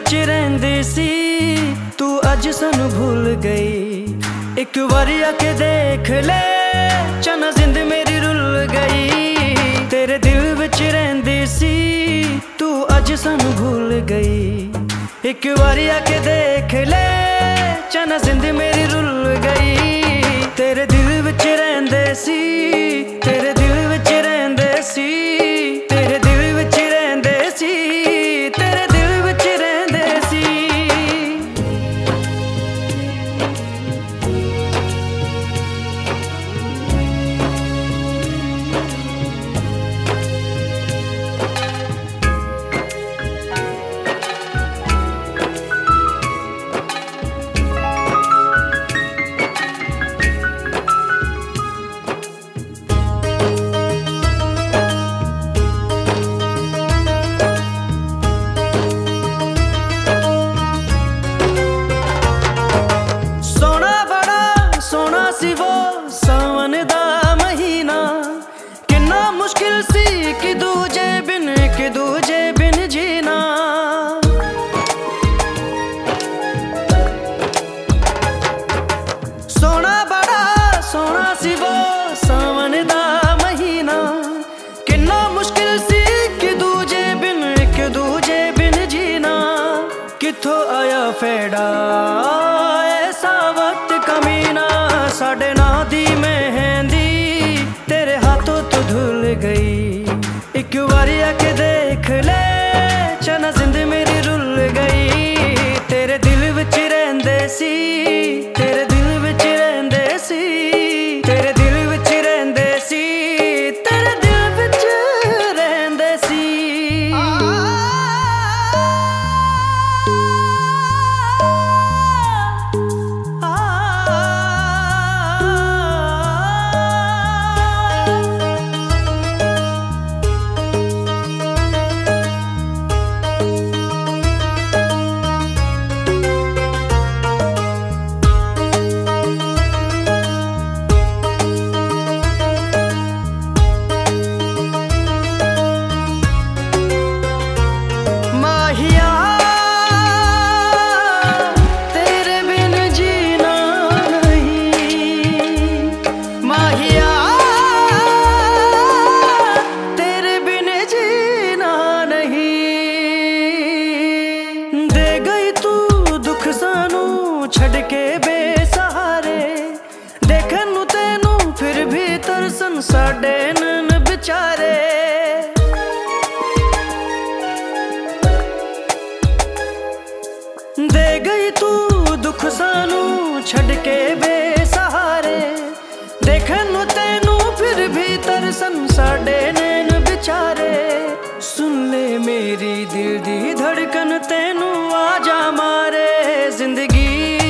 विच रहिंदी सी तू अज सानू भूल गई। एक बारी आके देख ले चना जिंद मेरी रुल गई। तेरे दिल विच रहिंदी सी तू अज सानू भूल गई। एक बारी आके देख ले चना जिंद मेरी रुल गई। तेरे दिल विच रहिंदे सी, तेरे दिल विच रहिंदे सी, तेरे दिल विच रहिंदे सी, तेरे दिल विच रहिंदे सी। सावन दा महीना किन्ना मुश्किल सी कि दूजे बिन जीना। सोना बड़ा सोना सी वो सावन दा महीना किन्ना मुश्किल सी कि दूजे बिन जीना। किथों आया फेड़ा ऐसा वक्त कमीना, साढ़े ना दी मेहंदी तेरे हाथों तो धुल गई। एक बारी आके देख ले चना जिंद मेरी रुल गई। तेरे दिल विच रहिंदे सी, तेरे दिल विच रहिंदे सी, तेरे दिल विच रहिंदे सी, तेरे दिल विच रहिंदे सी। छड़ के बेसहारे देखन नू तेनू फिर भी तरसन साडे नैन बेचारे। दे गई तू दुख सानू छड़ के बेसहारे देखन नू तेनू फिर भी तरसन साडे नैन बेचारे। सुन ले मेरी दिल दी धड़कन तेनू आजा मारे। जिंदगी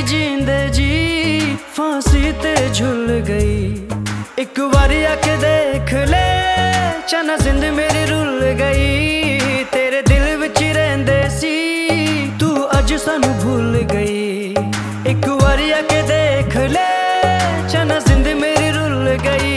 फांसी ते झुल गई। एक बारी आके देख ले चना जिंद मेरी रुल गई। तेरे दिल विच रहिंदे सी तू अज सानू भूल गई। एक बारी आके देख ले चना जिंद मेरी रुल गई।